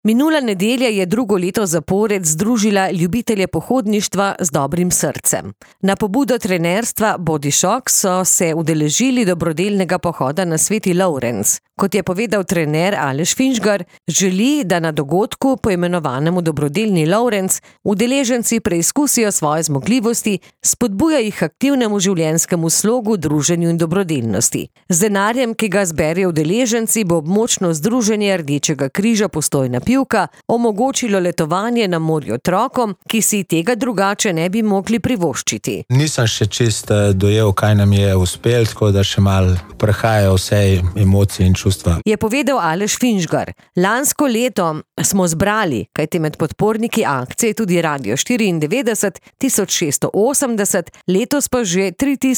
Minula nedelja je drugo leto zapored združila ljubitelje pohodništva z dobrim srcem. Na pobudo trenerstva Body Shock so se udeležili dobrodelnega pohoda na Sveti Lovrenc. Kot je povedal trener Aleš Finžgar, želi, da na dogodku, poimenovanemu Dobrodelni Lovrenc, udeleženci preizkusijo svoje zmogljivosti, spodbuja jih k aktivnemu življenjskemu slogu, druženju in dobrodelnosti. Z denarjem, ki ga zberejo udeleženci, bo območno združenje Rdečega križa Postojna Pivka omogočilo letovanje na morju otrokom, ki si tega drugače ne bi mogli privoščiti. Nisem še čist dojel, kaj nam je uspelo, tako da še malo prehajajo vse emocije in čustva. Je povedal Aleš Finžgar. Lansko leto smo zbrali, kajti med podporniki akcije tudi Radio 94, 1680, letos pa že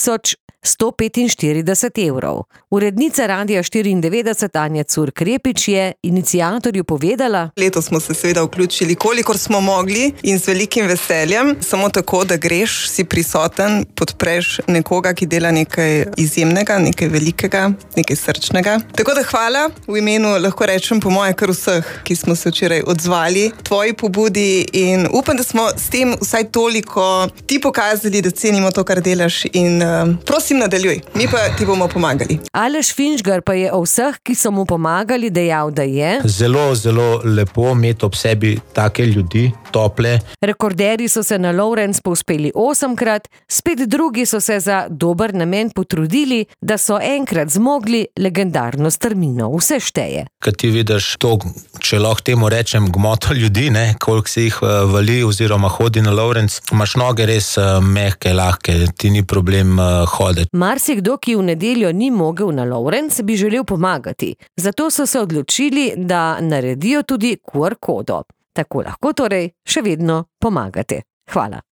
3145 evrov. Urednica Radia 94 Anja Curk-Repič je iniciatorju povedala: Letos smo se seveda vključili, kolikor smo mogli in z velikim veseljem. Samo tako, da greš, si prisoten, podpreš nekoga, ki dela nekaj izjemnega, nekaj velikega, nekaj srčnega. Tako da hvala v imenu, lahko rečem, po moje kar vseh, ki smo se včeraj odzvali tvoji pobudi, in upam, da smo s tem vsaj toliko ti pokazali, da cenimo to, kar delaš, in prosim, nadaljuj. Mi pa ti bomo pomagali. Aleš Finžgar pa je o vseh, ki so mu pomagali, dejal, da je zelo, zelo lepo imeti ob sebi take ljudi, tople. Rekorderji so se na Lovrenc povzpeli 8-krat, spet drugi so se za dober namen potrudili, da so enkrat zmogli legendarno strmino. Vse šteje. Kad ti vidiš to, če lahko temu rečem, gmoto ljudi, koliko se jih vali oziroma hodi na Lovrenc, imaš noge res mehke, lahke, ti ni problem hoditi. Marsikdo, ki v nedeljo ni mogel na Lovrenc, bi želel pomagati. Zato so se odločili, da naredijo tudi QR kodo. Tako lahko torej še vedno pomagate. Hvala.